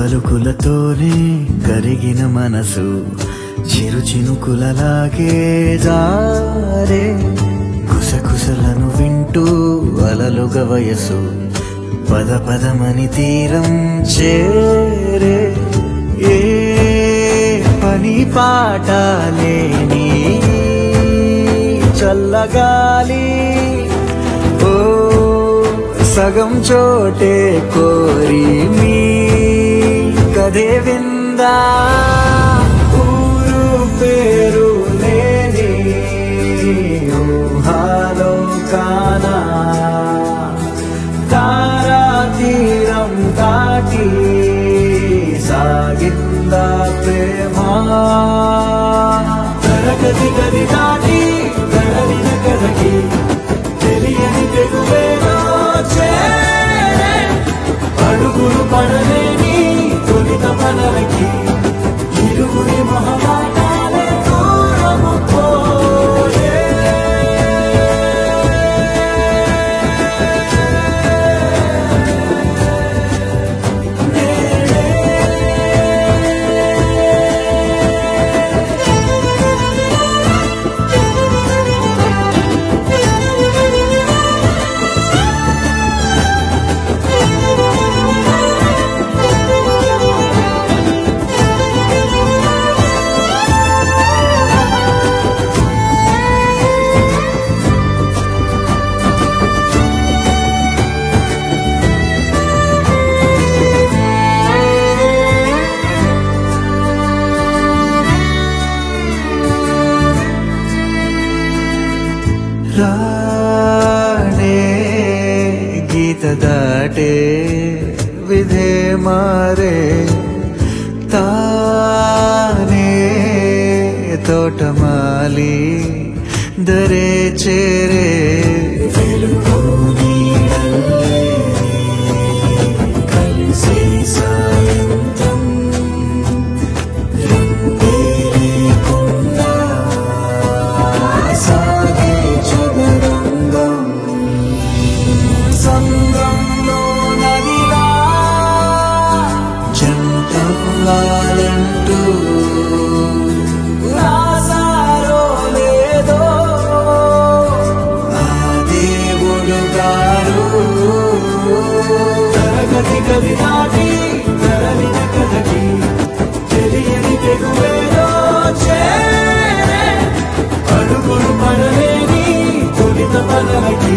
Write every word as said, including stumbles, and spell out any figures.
పలుకులతోనే కరిగిన మనసు చిరు చినుకులలాగే జారే కుసకుసలను వింటూ అలలుగ వయసు పద పదమని తీరం చేరే ఏ పని పాట లేని చల్లగాలి ఓ సగం చోటే కోరి మీ కదే విందా ఊరు పేరు లేని ఊహాలో కానా తారా తీరం దాటి సాగిందా ప్రేమ తరగతి గది దాటి తరలిన కదకి తెలియని తెలువేదో చేరే అడుగులు పడలేని తొలిత మనలకి ఇరుగురి మహమాటాలే దూరము పోయే రాణే గీత దాటే విధే మారే తానే తోటమాలి దరే చేరే కలిసి సాయంత్రం సంగంలో నదిలా జంటంగాలంటూ రాసారో లేదో ఆ దేవుడు గారు తరగతి గది దాటి తరలిన కదకి తెలియని తెగువేదో చేరే అడుగులు పడలేని తొలిత పదలకి